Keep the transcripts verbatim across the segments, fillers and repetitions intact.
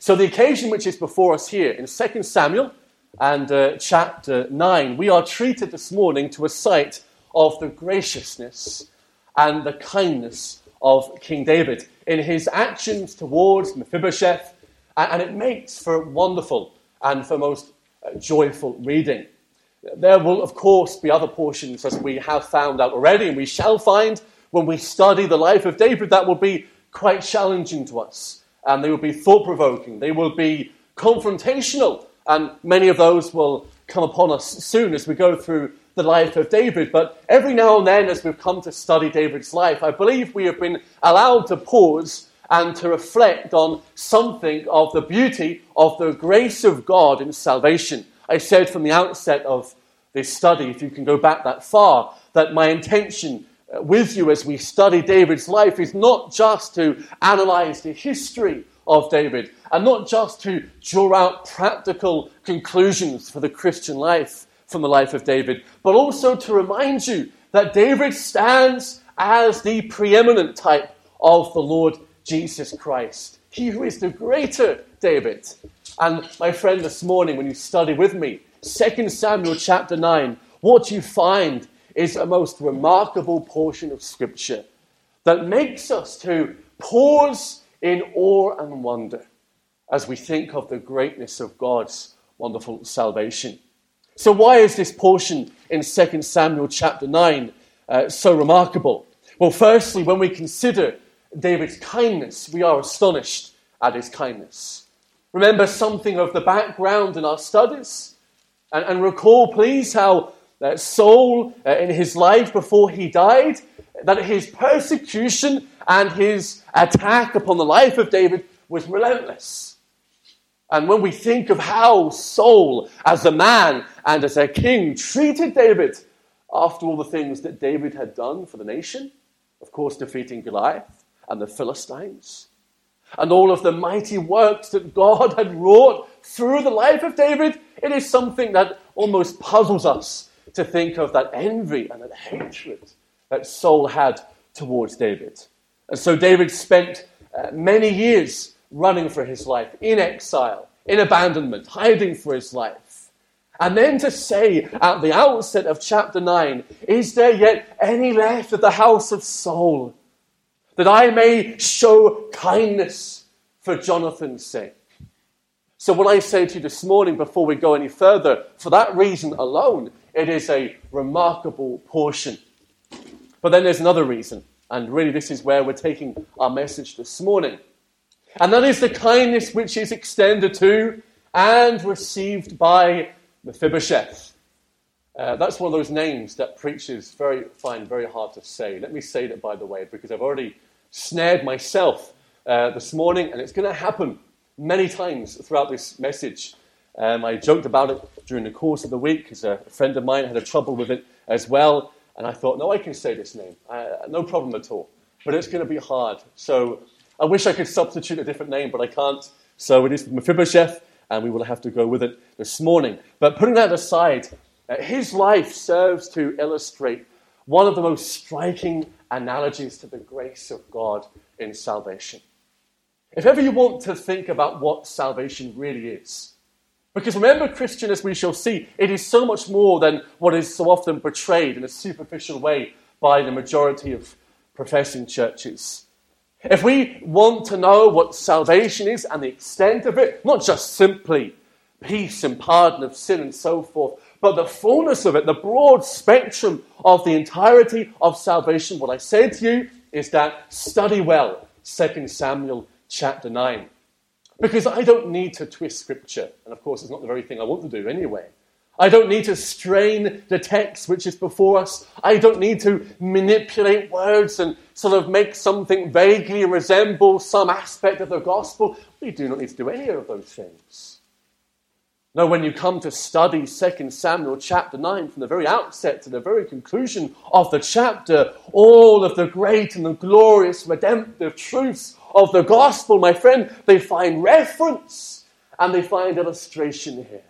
So the occasion which is before us here in Second Samuel and uh, chapter nine, we are treated this morning to a sight of the graciousness and the kindness of King David in his actions towards Mephibosheth, and it makes for wonderful and for most uh, joyful reading. There will, of course, be other portions, as we have found out already, and we shall find when we study the life of David, that will be quite challenging to us. And they will be thought-provoking. They will be confrontational. And many of those will come upon us soon as we go through the life of David. But every now and then, as we've come to study David's life, I believe we have been allowed to pause and to reflect on something of the beauty of the grace of God in salvation. I said from the outset of this study, if you can go back that far, that my intention with you as we study David's life is not just to analyze the history of David and not just to draw out practical conclusions for the Christian life from the life of David, but also to remind you that David stands as the preeminent type of the Lord Jesus Christ. He who is the greater David. And my friend, this morning when you study with me, Second Samuel chapter nine, what you find is a most remarkable portion of Scripture that makes us to pause in awe and wonder as we think of the greatness of God's wonderful salvation. So why is this portion in Second Samuel chapter nine uh, so remarkable? Well, firstly, when we consider David's kindness, we are astonished at his kindness. Remember something of the background in our studies? And, and recall, please, how Uh, Saul, uh, in his life before he died, that his persecution and his attack upon the life of David was relentless. And when we think of how Saul, as a man and as a king, treated David after all the things that David had done for the nation, of course defeating Goliath and the Philistines, and all of the mighty works that God had wrought through the life of David, it is something that almost puzzles us to think of that envy and that hatred that Saul had towards David. And so David spent uh, many years running for his life, in exile, in abandonment, hiding for his life. And then to say at the outset of chapter nine, is there yet any left of the house of Saul, that I may show kindness for Jonathan's sake? So what I say to you this morning, before we go any further, for that reason alone, it is a remarkable portion. But then there's another reason, and really this is where we're taking our message this morning. And that is the kindness which is extended to and received by Mephibosheth. Uh, that's one of those names that preachers very find very hard to say. Let me say that, by the way, because I've already snared myself uh, this morning, and it's going to happen many times throughout this message. Um, I joked about it during the course of the week because a friend of mine had a trouble with it as well. And I thought, no, I can say this name. Uh, no problem at all. But it's going to be hard. So I wish I could substitute a different name, but I can't. So it is Mephibosheth, and we will have to go with it this morning. But putting that aside, uh, his life serves to illustrate one of the most striking analogies to the grace of God in salvation. If ever you want to think about what salvation really is, because remember, Christian, as we shall see, it is so much more than what is so often portrayed in a superficial way by the majority of professing churches. If we want to know what salvation is and the extent of it, not just simply peace and pardon of sin and so forth, but the fullness of it, the broad spectrum of the entirety of salvation, what I say to you is that study well Second Samuel chapter nine. Because I don't need to twist Scripture. And of course, it's not the very thing I want to do anyway. I don't need to strain the text which is before us. I don't need to manipulate words and sort of make something vaguely resemble some aspect of the gospel. We do not need to do any of those things. No, when you come to study Second Samuel chapter nine, from the very outset to the very conclusion of the chapter, all of the great and the glorious redemptive truths of the gospel, my friend, they find reference and they find illustration here.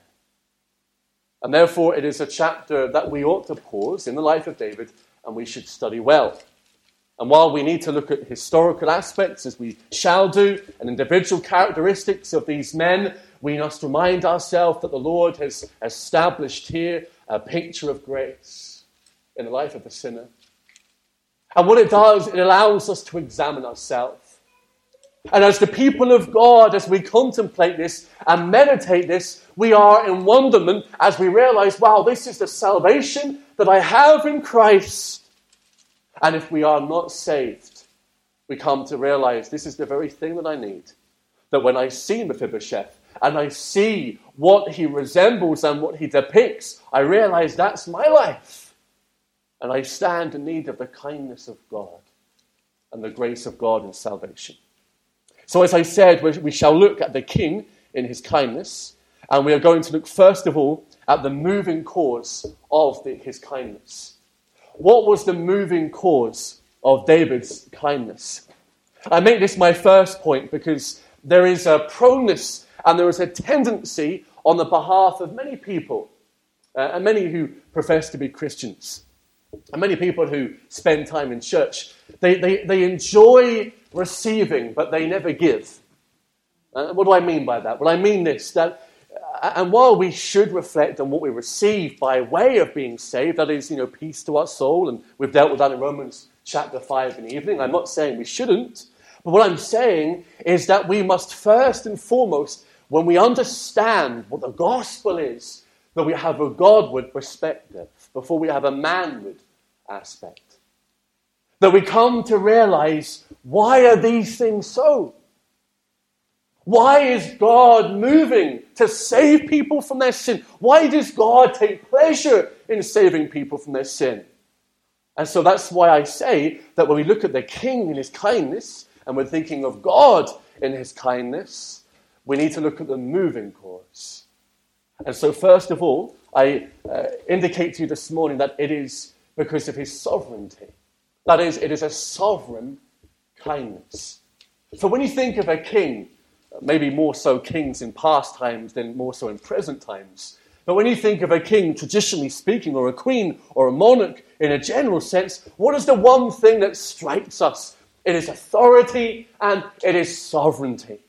And therefore, it is a chapter that we ought to pause in the life of David and we should study well. And while we need to look at historical aspects, as we shall do, and individual characteristics of these men, we must remind ourselves that the Lord has established here a picture of grace in the life of the sinner. And what it does, it allows us to examine ourselves. And as the people of God, as we contemplate this and meditate this, we are in wonderment as we realize, wow, this is the salvation that I have in Christ. And if we are not saved, we come to realize this is the very thing that I need. That when I see Mephibosheth and I see what he resembles and what he depicts, I realize that's my life. And I stand in need of the kindness of God and the grace of God in salvation. So as I said, we shall look at the king in his kindness, and we are going to look first of all at the moving cause of the, his kindness. What was the moving cause of David's kindness? I make this my first point because there is a proneness and there is a tendency on the behalf of many people, uh, and many who profess to be Christians, and many people who spend time in church. They, they, they enjoy receiving, but they never give. Uh, what do I mean by that? Well, I mean this, that, uh, and while we should reflect on what we receive by way of being saved, that is, you know, peace to our soul, and we've dealt with that in Romans chapter five in the evening. I'm not saying we shouldn't, but what I'm saying is that we must first and foremost, when we understand what the gospel is, that we have a Godward perspective before we have a manward aspect. That we come to realize, why are these things so? Why is God moving to save people from their sin? Why does God take pleasure in saving people from their sin? And so that's why I say that when we look at the king in his kindness, and we're thinking of God in his kindness, we need to look at the moving cause. And so first of all, I uh, indicate to you this morning that it is because of his sovereignty. That is, it is a sovereign kindness. So when you think of a king, maybe more so kings in past times than more so in present times, but when you think of a king, traditionally speaking, or a queen, or a monarch, in a general sense, what is the one thing that strikes us? It is authority and it is sovereignty.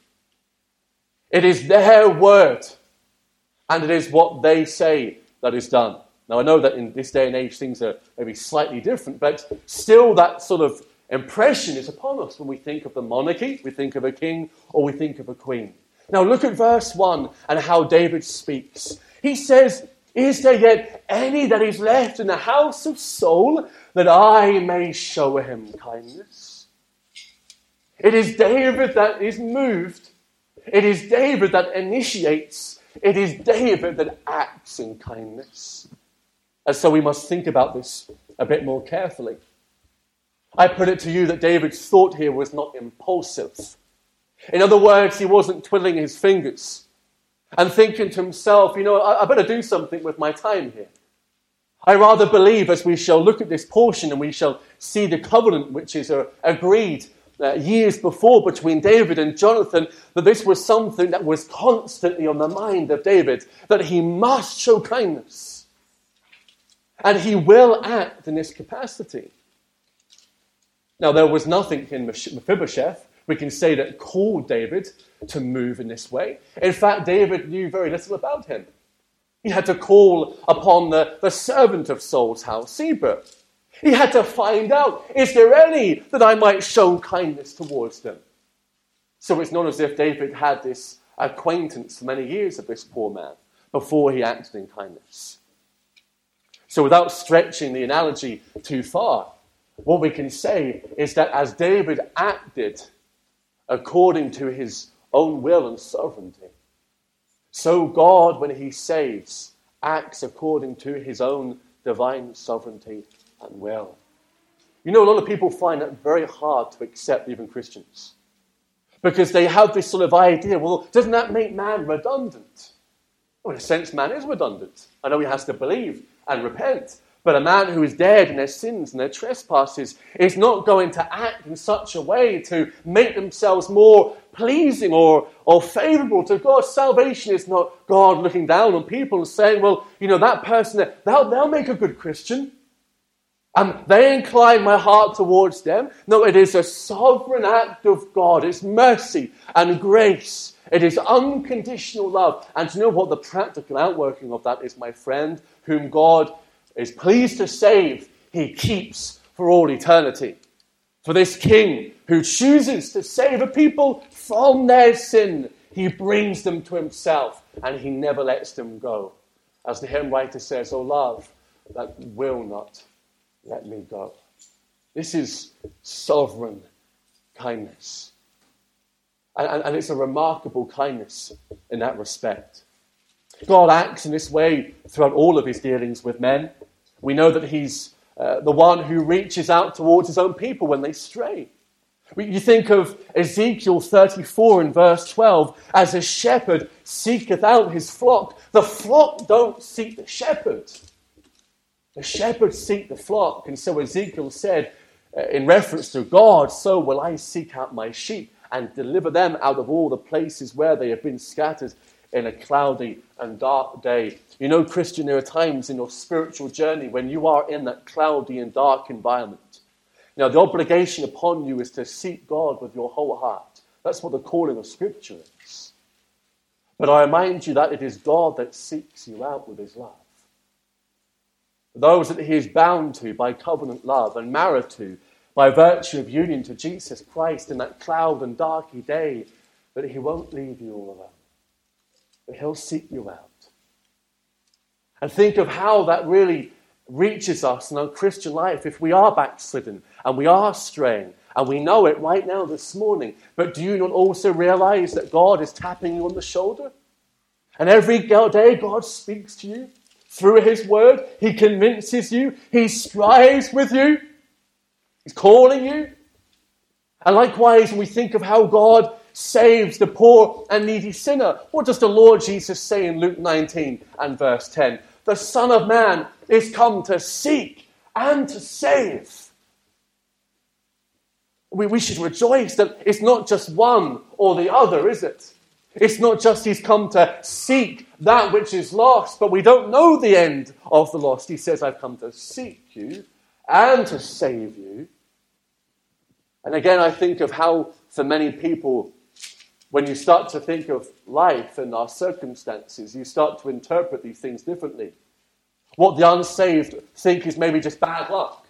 It is their word, and it is what they say that is done. Now, I know that in this day and age things are maybe slightly different, but still that sort of impression is upon us when we think of the monarchy, we think of a king, or we think of a queen. Now, look at verse one and how David speaks. He says, "Is there yet any that is left in the house of Saul, that I may show him kindness?" It is David that is moved. It is David that initiates. It is David that acts in kindness. And so we must think about this a bit more carefully. I put it to you that David's thought here was not impulsive. In other words, he wasn't twiddling his fingers and thinking to himself, you know, I, I better do something with my time here. I rather believe, as we shall look at this portion and we shall see the covenant which is uh, agreed uh, years before between David and Jonathan, that this was something that was constantly on the mind of David, that he must show kindness. And he will act in this capacity. Now, there was nothing in Mephibosheth, we can say, that called David to move in this way. In fact, David knew very little about him. He had to call upon the, the servant of Saul's house, Ziba. He had to find out, is there any that I might show kindness towards them? So it's not as if David had this acquaintance for many years of this poor man before he acted in kindness. So without stretching the analogy too far, what we can say is that as David acted according to his own will and sovereignty, so God, when he saves, acts according to his own divine sovereignty and will. You know, a lot of people find that very hard to accept, even Christians, because they have this sort of idea, well, doesn't that make man redundant? Well, in a sense, man is redundant. I know he has to believe and repent, but a man who is dead in their sins and their trespasses is not going to act in such a way to make themselves more pleasing or, or favorable to God. Salvation is not God looking down on people and saying, well, you know, that person, they'll, they'll make a good Christian. And they incline my heart towards them. No, it is a sovereign act of God. It's mercy and grace. It is unconditional love. And you know what the practical outworking of that is, my friend? Whom God is pleased to save, he keeps for all eternity. For this king who chooses to save a people from their sin, he brings them to himself and he never lets them go. As the hymn writer says, "O love that will not let me go." This is sovereign kindness. And, and, and it's a remarkable kindness in that respect. God acts in this way throughout all of his dealings with men. We know that he's uh, the one who reaches out towards his own people when they stray. You think of Ezekiel thirty-four in verse twelve, as a shepherd seeketh out his flock. The flock don't seek the shepherd. The shepherds seek the flock. And so Ezekiel said, uh, in reference to God, "So will I seek out my sheep and deliver them out of all the places where they have been scattered in a cloudy and dark day." You know, Christian, there are times in your spiritual journey when you are in that cloudy and dark environment. Now, the obligation upon you is to seek God with your whole heart. That's what the calling of Scripture is. But I remind you that it is God that seeks you out with his love. Those that he is bound to by covenant love and married to by virtue of union to Jesus Christ in that cloud and darky day, that he won't leave you all alone. But he'll seek you out. And think of how that really reaches us in our Christian life if we are backslidden and we are straying, and we know it right now this morning. But do you not also realize that God is tapping you on the shoulder? And every day God speaks to you through his word. He convinces you. He strives with you. He's calling you. And likewise, when we think of how God saves the poor and needy sinner, what does the Lord Jesus say in Luke nineteen and verse ten? The Son of Man is come to seek and to save. We, we should rejoice that it's not just one or the other, is it? It's not just he's come to seek that which is lost, but we don't know the end of the lost. He says, I've come to seek you and to save you. And again, I think of how for many people, when you start to think of life and our circumstances, you start to interpret these things differently. What the unsaved think is maybe just bad luck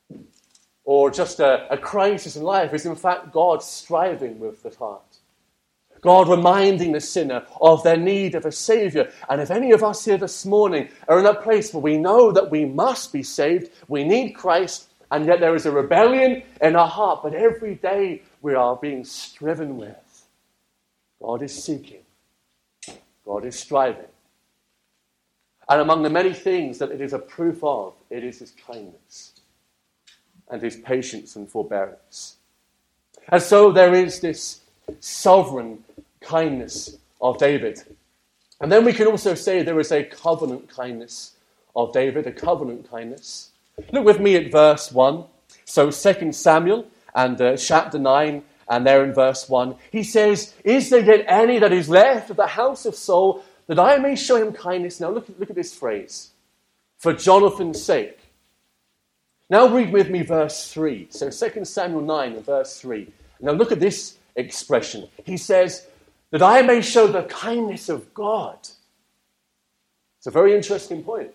or just a, a crisis in life is in fact God striving with the heart. God reminding the sinner of their need of a Saviour. And if any of us here this morning are in a place where we know that we must be saved, we need Christ, and yet there is a rebellion in our heart, but every day we are being striven with, God is seeking. God is striving. And among the many things that it is a proof of, it is his kindness and his patience and forbearance. And so there is this sovereign kindness of David. And then we can also say there is a covenant kindness of David, a covenant kindness. Look with me at verse one. So Second Samuel and uh, chapter nine, and there in verse one, he says, "Is there yet any that is left of the house of Saul, that I may show him kindness?" Now look at, look at this phrase. "For Jonathan's sake." Now read with me verse three. So Second Samuel nine and verse three. Now look at this expression. He says, "that I may show the kindness of God." It's a very interesting point.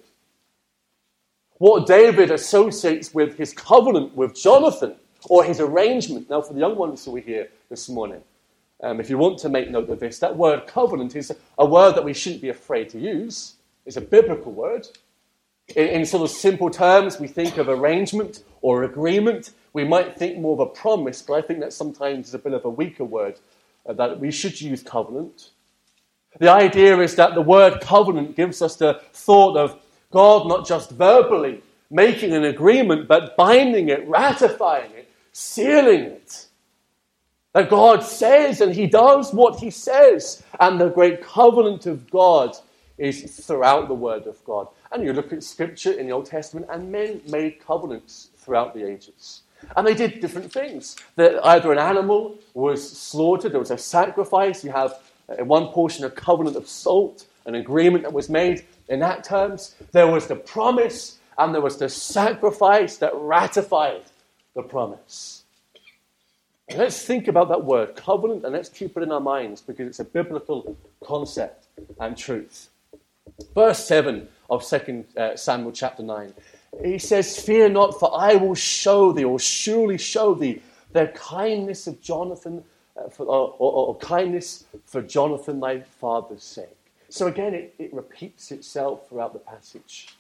What David associates with his covenant with Jonathan, or his arrangement. Now for the young ones who are here this morning, um, if you want to make note of this, that word covenant is a word that we shouldn't be afraid to use. It's a biblical word. In, in sort of simple terms, we think of arrangement or agreement. We might think more of a promise, but I think that sometimes is a bit of a weaker word, uh, that we should use covenant. The idea is that the word covenant gives us the thought of God not just verbally making an agreement, but binding it, ratifying it, sealing it. That God says and he does what he says. And the great covenant of God is throughout the word of God. And you look at scripture in the Old Testament, and men made covenants throughout the ages. And they did different things. That either an animal was slaughtered, there was a sacrifice. You have in one portion a covenant of salt, an agreement that was made in that terms. There was the promise, and there was the sacrifice that ratified the promise. And let's think about that word, covenant, and let's keep it in our minds because it's a biblical concept and truth. Verse seven of Second Samuel chapter nine. He says, "Fear not, for I will show thee, or surely show thee, the kindness of Jonathan, uh, for, or, or, or kindness for Jonathan thy father's sake." So again, it, it repeats itself throughout the passage.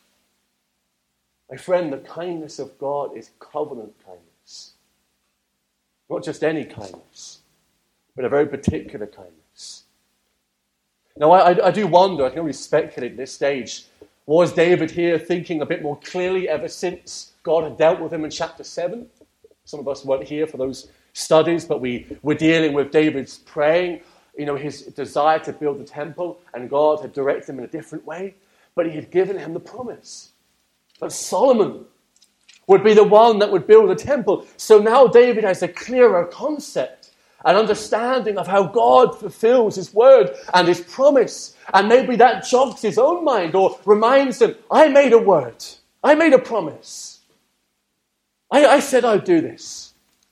My friend, the kindness of God is covenant kindness. Not just any kindness, but a very particular kindness. Now, I, I do wonder, I can only speculate at this stage, was David here thinking a bit more clearly ever since God had dealt with him in chapter seven? Some of us weren't here for those studies, but we were dealing with David's praying, you know, his desire to build the temple, and God had directed him in a different way, but he had given him the promise that Solomon would be the one that would build the temple. So now David has a clearer concept, an understanding of how God fulfills his word and his promise. And maybe that jogs his own mind or reminds him, I made a word. I made a promise. I, I said I'd do this.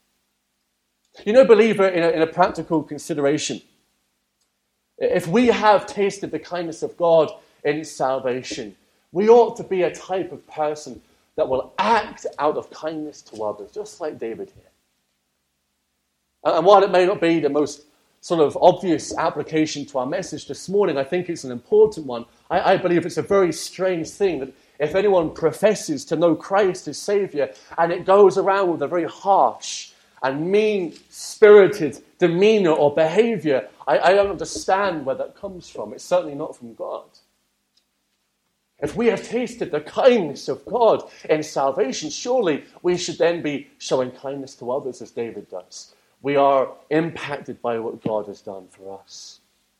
You know, believer, in a, in a practical consideration, if we have tasted the kindness of God in salvation, we ought to be a type of person that will act out of kindness to others, just like David here. And while it may not be the most sort of obvious application to our message this morning, I think it's an important one. I, I believe it's a very strange thing that if anyone professes to know Christ as Saviour and it goes around with a very harsh and mean-spirited demeanour or behaviour, I, I don't understand where that comes from. It's certainly not from God. If we have tasted the kindness of God in salvation, surely we should then be showing kindness to others as David does. We are impacted by what God has done for us.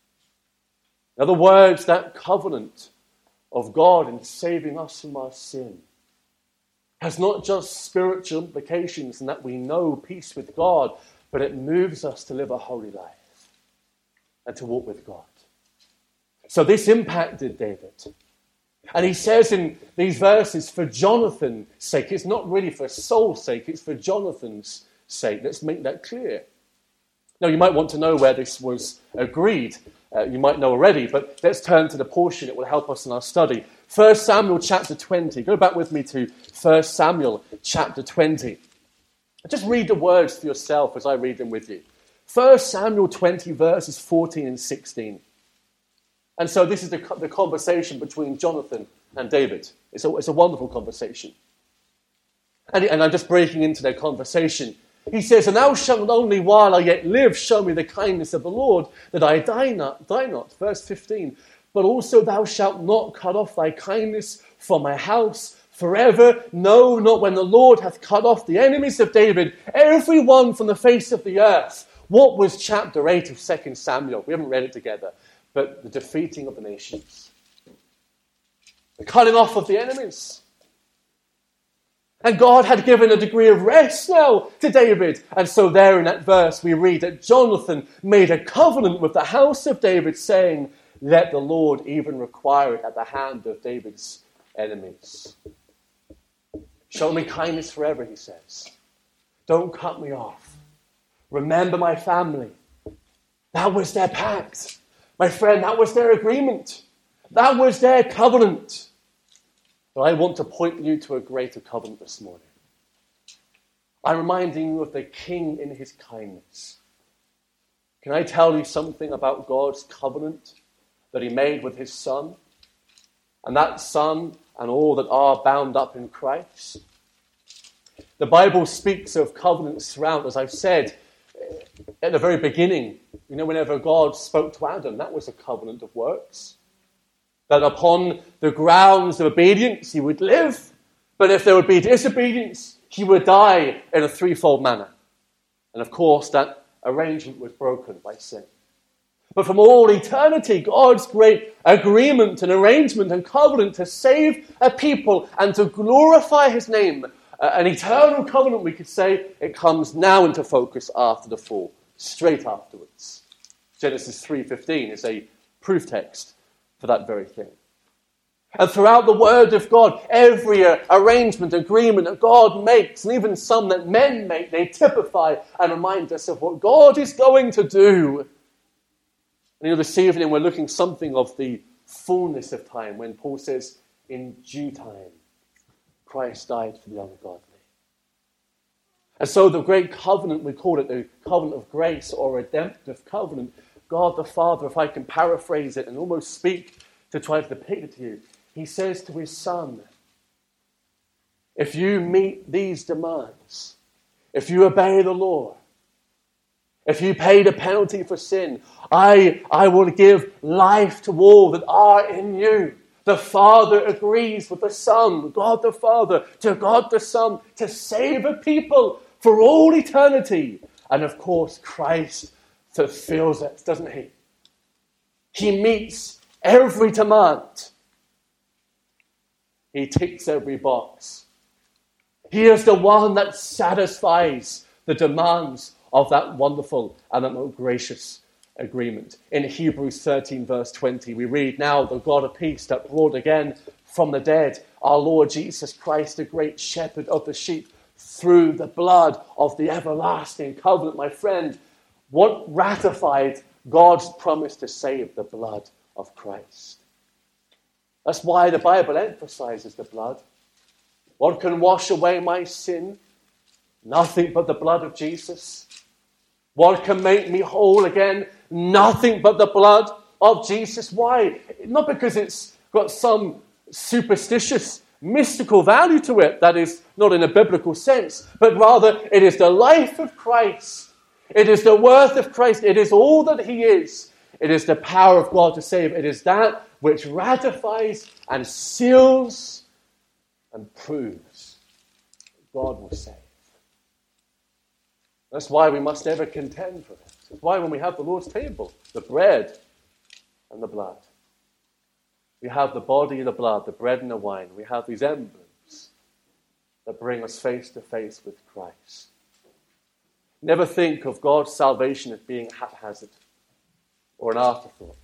In other words, that covenant of God in saving us from our sin has not just spiritual implications in that we know peace with God, but it moves us to live a holy life and to walk with God. So this impacted David. And he says in these verses, for Jonathan's sake, it's not really for Saul's sake, it's for Jonathan's sake. Let's make that clear. Now, you might want to know where this was agreed. Uh, you might know already, but let's turn to the portion that will help us in our study. First Samuel chapter twenty. Go back with me to First Samuel chapter twenty. Just read the words for yourself as I read them with you. First Samuel twenty, verses fourteen and sixteen. And so this is the, the conversation between Jonathan and David. It's a, it's a wonderful conversation. And, and I'm just breaking into their conversation. He says, "And thou shalt only while I yet live show me the kindness of the Lord, that I die not." Die not. Verse fifteen. "But also thou shalt not cut off thy kindness from my house forever. No, not when the Lord hath cut off the enemies of David, every one from the face of the earth." What was chapter eight of Second Samuel? We haven't read it together. But the defeating of the nations. The cutting off of the enemies. And God had given a degree of rest now to David. And so there in that verse we read that Jonathan made a covenant with the house of David, saying, "Let the Lord even require it at the hand of David's enemies." Show me kindness forever, he says. Don't cut me off. Remember my family. That was their pact. My friend, that was their agreement. That was their covenant. But I want to point you to a greater covenant this morning. I'm reminding you of the King in his kindness. Can I tell you something about God's covenant that he made with his Son? And that Son and all that are bound up in Christ? The Bible speaks of covenants throughout, as I've said, at the very beginning. You know, whenever God spoke to Adam, that was a covenant of works. That upon the grounds of obedience, he would live. But if there would be disobedience, he would die in a threefold manner. And of course, that arrangement was broken by sin. But from all eternity, God's great agreement and arrangement and covenant to save a people and to glorify his name, uh, an eternal covenant, we could say, it comes now into focus after the fall. Straight afterwards. Genesis three fifteen is a proof text for that very thing. And throughout the Word of God, every uh, arrangement, agreement that God makes, and even some that men make, they typify and remind us of what God is going to do. And you know, this evening we're looking something of the fullness of time when Paul says, in due time, Christ died for the ungodly. And so the great covenant, we call it the covenant of grace or redemptive covenant, God the Father, if I can paraphrase it and almost speak to try to depict it to you, he says to his Son, if you meet these demands, if you obey the law, if you pay the penalty for sin, I, I will give life to all that are in you. The Father agrees with the Son, God the Father, to God the Son, to save a people for all eternity. And of course, Christ fulfills it, doesn't he? He meets every demand. He ticks every box. He is the one that satisfies the demands of that wonderful and that most gracious agreement. In Hebrews thirteen verse twenty, we read, now the God of peace that brought again from the dead our Lord Jesus Christ, the great shepherd of the sheep, through the blood of the everlasting covenant. My friend, what ratified God's promise to save? The blood of Christ. That's why the Bible emphasizes the blood. What can wash away my sin? Nothing but the blood of Jesus. What can make me whole again? Nothing but the blood of Jesus. Why? Not because it's got some superstitious, mystical value to it, that is not in a biblical sense, but rather it is the life of Christ. It is the worth of Christ. It is all that he is. It is the power of God to save. It is that which ratifies and seals and proves God will save. That's why we must ever contend for it. That's why when we have the Lord's table, the bread and the blood, we have the body and the blood, the bread and the wine. We have these emblems that bring us face to face with Christ. Never think of God's salvation as being haphazard or an afterthought.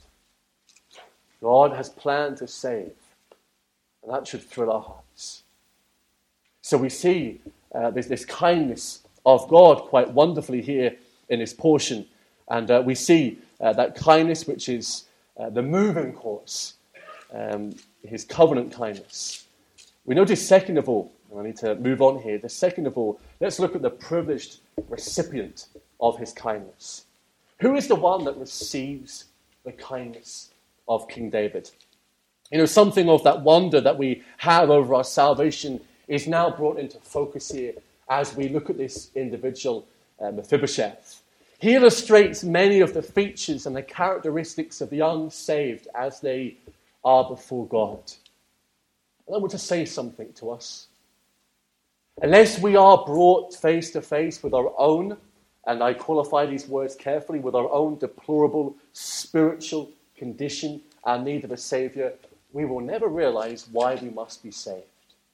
God has planned to save, and that should thrill our hearts. So we see uh, there's this kindness of God quite wonderfully here in this portion, and uh, we see uh, that kindness which is uh, the moving course, um, his covenant kindness. We notice second of all, and I need to move on here, the second of all, let's look at the privileged recipient of his kindness. Who is the one that receives the kindness of King David? You know, something of that wonder that we have over our salvation is now brought into focus here as we look at this individual, uh, Mephibosheth. He illustrates many of the features and the characteristics of the unsaved as they are before God. And I want to say something to us. Unless we are brought face to face with our own, and I qualify these words carefully, with our own deplorable spiritual condition and need of a Saviour, we will never realize why we must be saved.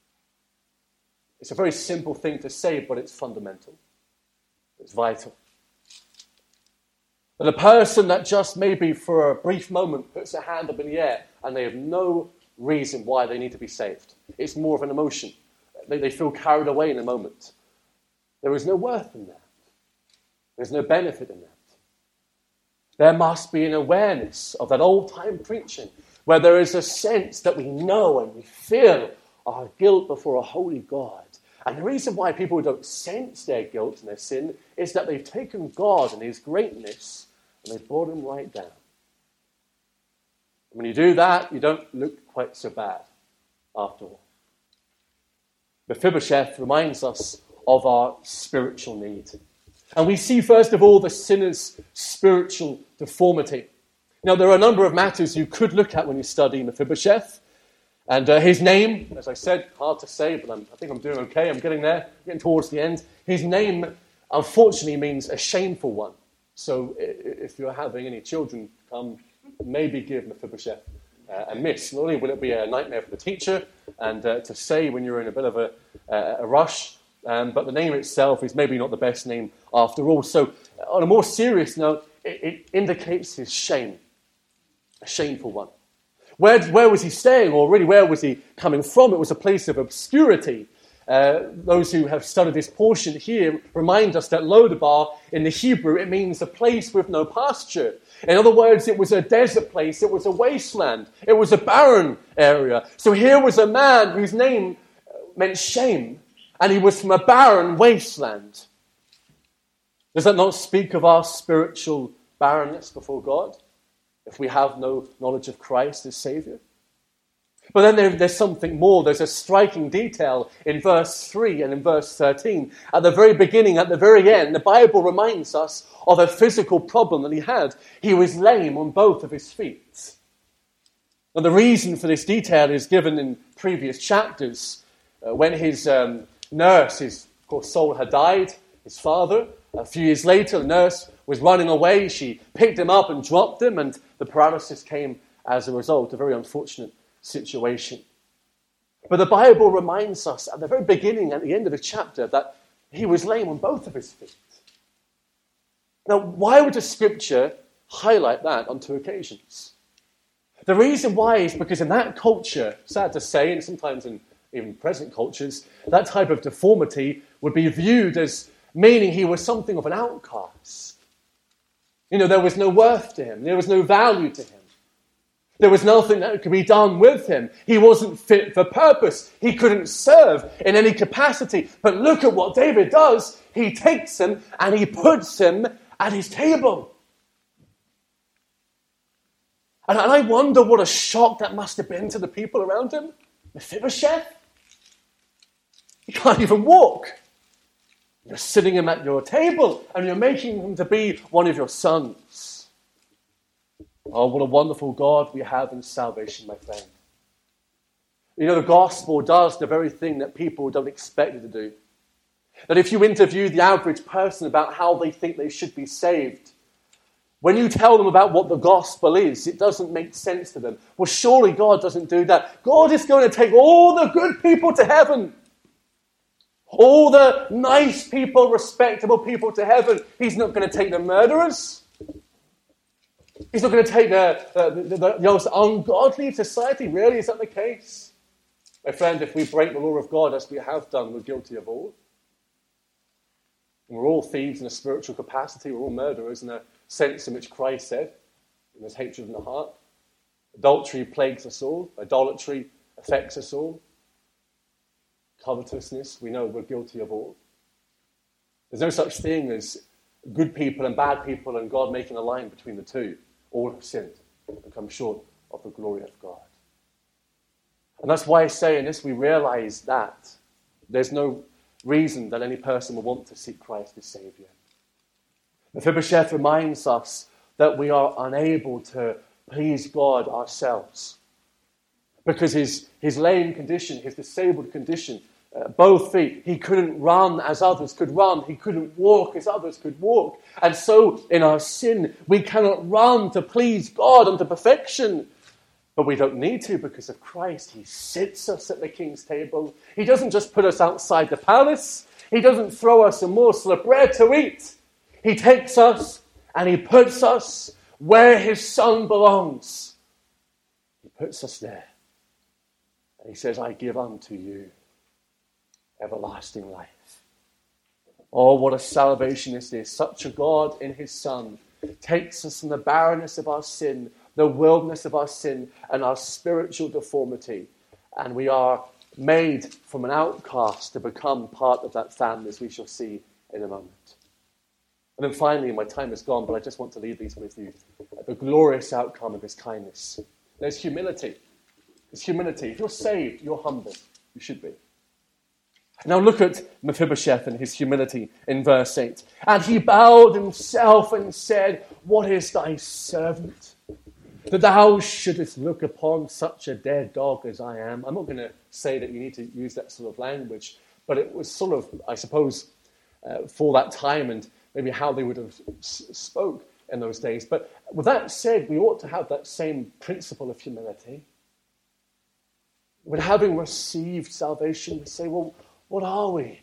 It's a very simple thing to say, but it's fundamental. It's vital. But a person that just maybe for a brief moment puts a hand up in the air and they have no reason why they need to be saved. It's more of an emotion. They, they feel carried away in a moment. There is no worth in that. There's no benefit in that. There must be an awareness of that old-time preaching where there is a sense that we know and we feel our guilt before a holy God. And the reason why people don't sense their guilt and their sin is that they've taken God and his greatness and they've brought him right down. When you do that, you don't look quite so bad after all. Mephibosheth reminds us of our spiritual need. And we see, first of all, the sinner's spiritual deformity. Now, there are a number of matters you could look at when you study Mephibosheth. And uh, his name, as I said, hard to say, but I'm, I think I'm doing okay. I'm getting there, getting towards the end. His name, unfortunately, means a shameful one. So if you're having any children come, maybe give Mephibosheth uh, a miss. Not only will it be a nightmare for the teacher and uh, to say when you're in a bit of a, uh, a rush, um, but the name itself is maybe not the best name after all. So on a more serious note, it, it indicates his shame, a shameful one. Where, where was he staying, or really where was he coming from? It was a place of obscurity. Uh, those who have studied this portion here remind us that Lodabar, in the Hebrew, it means a place with no pasture. In other words, it was a desert place, it was a wasteland, it was a barren area. So here was a man whose name meant shame, and he was from a barren wasteland. Does that not speak of our spiritual barrenness before God, if we have no knowledge of Christ as Saviour? But then there, there's something more. There's a striking detail in verse three and in verse thirteen. At the very beginning, at the very end, the Bible reminds us of a physical problem that he had. He was lame on both of his feet. Now, the reason for this detail is given in previous chapters. Uh, when his um, nurse, his, of course, Saul had died, his father, a few years later, the nurse was running away. She picked him up and dropped him, and the paralysis came as a result. A very unfortunate situation. But the Bible reminds us at the very beginning, at the end of the chapter, that he was lame on both of his feet. Now, why would the scripture highlight that on two occasions? The reason why is because in that culture, sad to say, and sometimes in even present cultures, that type of deformity would be viewed as meaning he was something of an outcast. You know, there was no worth to him. There was no value to him. There was nothing that could be done with him. He wasn't fit for purpose. He couldn't serve in any capacity. But look at what David does. He takes him and he puts him at his table. And I wonder what a shock that must have been to the people around him. Mephibosheth? He can't even walk. You're sitting him at your table and you're making him to be one of your sons. Oh, what a wonderful God we have in salvation, my friend. You know, the gospel does the very thing that people don't expect it to do. That if you interview the average person about how they think they should be saved, when you tell them about what the gospel is, it doesn't make sense to them. Well, surely God doesn't do that. God is going to take all the good people to heaven. All the nice people, respectable people to heaven. He's not going to take the murderers. He's not going to take the, the, the, the most ungodly society. Really, is that the case? My friend, if we break the law of God as we have done, we're guilty of all. And we're all thieves in a spiritual capacity. We're all murderers in a sense in which Christ said, and there's hatred in the heart. Adultery plagues us all. Idolatry affects us all. Covetousness, we know we're guilty of all. There's no such thing as good people and bad people and God making a line between the two. All have sinned and come short of the glory of God. And that's why I say in this we realize that there's no reason that any person will want to seek Christ as Saviour. Mephibosheth reminds us that we are unable to please God ourselves. Because his, his lame condition, his disabled condition, uh, both feet, he couldn't run as others could run. He couldn't walk as others could walk. And so in our sin, we cannot run to please God unto perfection. But we don't need to because of Christ. He sits us at the king's table. He doesn't just put us outside the palace. He doesn't throw us a morsel of bread to eat. He takes us and he puts us where his son belongs. He puts us there. And he says, I give unto you everlasting life. Oh, what a salvation is this. Such a God in his Son takes us from the barrenness of our sin, the wilderness of our sin, and our spiritual deformity. And we are made from an outcast to become part of that family, as we shall see in a moment. And then finally, my time is gone, but I just want to leave these with you. The glorious outcome of his kindness. There's humility. There's humility. If you're saved, you're humble. You should be. Now look at Mephibosheth and his humility in verse eight. And he bowed himself and said, what is thy servant, that thou shouldest look upon such a dead dog as I am? I'm not going to say that you need to use that sort of language, but it was sort of, I suppose, uh, for that time and maybe how they would have s- spoke in those days. But with that said, we ought to have that same principle of humility. When having received salvation, we say, well, what are we?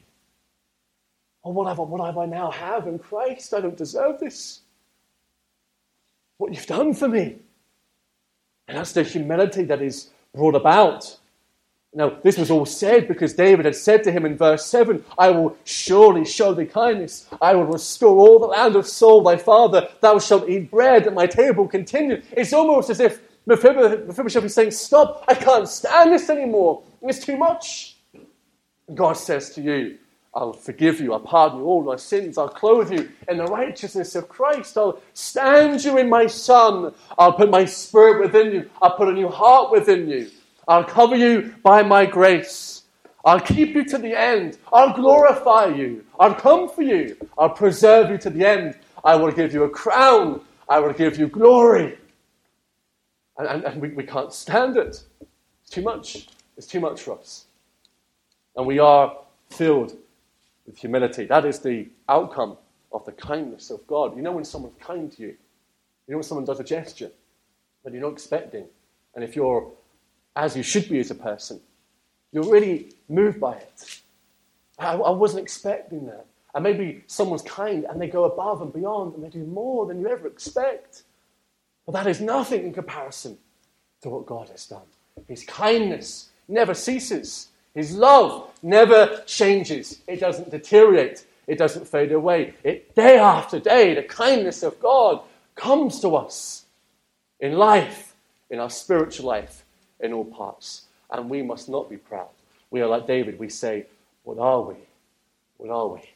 Or what have, I, what have I now have in Christ? I don't deserve this. What you've done for me. And that's the humility that is brought about. Now, this was all said because David had said to him in verse seven, I will surely show thee kindness. I will restore all the land of Saul thy father. Thou shalt eat bread at my table continually. It's almost as if Mephibosheth is saying, stop, I can't stand this anymore. It's too much. And God says to you, I'll forgive you, I'll pardon you all my sins, I'll clothe you in the righteousness of Christ, I'll stand you in my Son, I'll put my Spirit within you, I'll put a new heart within you, I'll cover you by my grace, I'll keep you to the end, I'll glorify you, I'll come for you, I'll preserve you to the end, I will give you a crown, I will give you glory. And, and, and we, we can't stand it. It's too much. It's too much for us. And we are filled with humility. That is the outcome of the kindness of God. You know when someone's kind to you. You know when someone does a gesture that you're not expecting. And if you're, as you should be as a person, you're really moved by it. I, I wasn't expecting that. And maybe someone's kind and they go above and beyond and they do more than you ever expect. But that is nothing in comparison to what God has done. His kindness never ceases. His love never changes. It doesn't deteriorate. It doesn't fade away. It, day after day, the kindness of God comes to us in life, in our spiritual life, in all parts. And we must not be proud. We are like David. We say, what are we? What are we?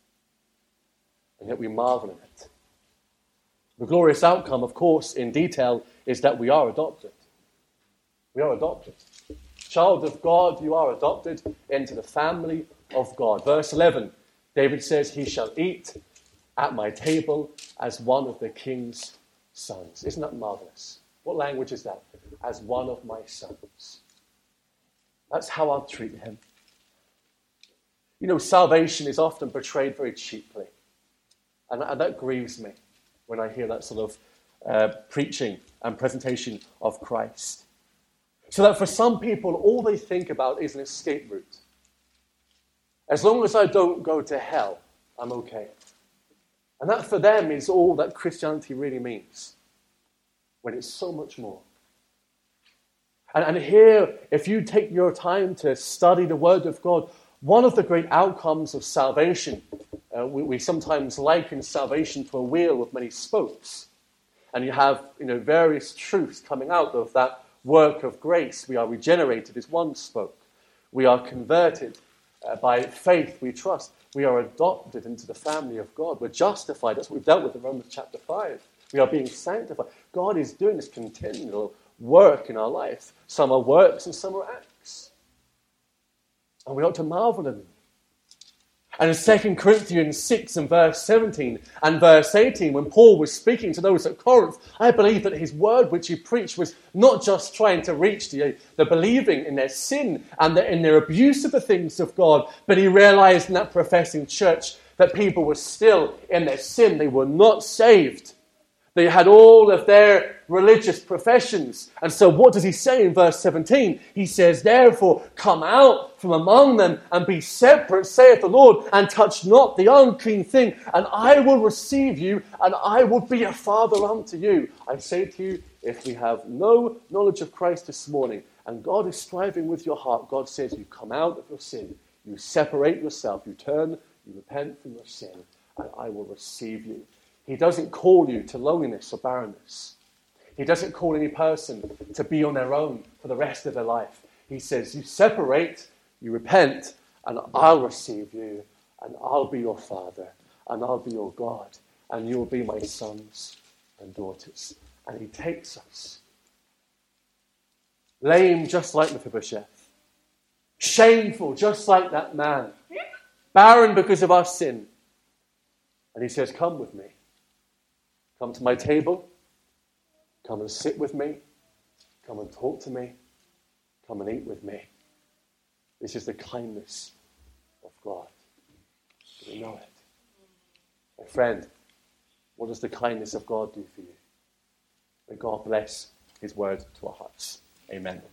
And yet we marvel at it. The glorious outcome, of course, in detail, is that we are adopted. We are adopted. Child of God, you are adopted into the family of God. Verse eleven, David says, he shall eat at my table as one of the king's sons. Isn't that marvelous? What language is that? As one of my sons. That's how I'll treat him. You know, salvation is often portrayed very cheaply. And, and that grieves me when I hear that sort of uh, preaching and presentation of Christ. So that for some people, all they think about is an escape route. As long as I don't go to hell, I'm okay. And that for them is all that Christianity really means, when it's so much more. And, and here, if you take your time to study the Word of God, one of the great outcomes of salvation, uh, we, we sometimes liken salvation to a wheel with many spokes. And you have, you know, various truths coming out of that work of grace. We are regenerated is one spoke. We are converted uh, by faith, we trust. We are adopted into the family of God. We're justified. That's what we've dealt with in Romans chapter five. We are being sanctified. God is doing this continual work in our life. Some are works and some are acts. And we ought to marvel at them. And in Second Corinthians six and verse seventeen and verse eighteen, when Paul was speaking to those at Corinth, I believe that his word which he preached was not just trying to reach the, the believing in their sin and the, in their abuse of the things of God, but he realized in that professing church that people were still in their sin. They were not saved. They had all of their religious professions. And so what does he say in verse seventeen? He says, therefore, come out from among them and be separate, saith the Lord, and touch not the unclean thing, and I will receive you, and I will be a father unto you. I say to you, if we have no knowledge of Christ this morning, and God is striving with your heart, God says, you come out of your sin, you separate yourself, you turn, you repent from your sin, and I will receive you. He doesn't call you to loneliness or barrenness. He doesn't call any person to be on their own for the rest of their life. He says, you separate, you repent, and I'll receive you, and I'll be your father, and I'll be your God, and you'll be my sons and daughters. And he takes us. Lame just like Mephibosheth. Shameful just like that man. Barren because of our sin. And he says, come with me. Come to my table. Come and sit with me. Come and talk to me. Come and eat with me. This is the kindness of God. Do we know it? My friend, what does the kindness of God do for you? May God bless his word to our hearts. Amen.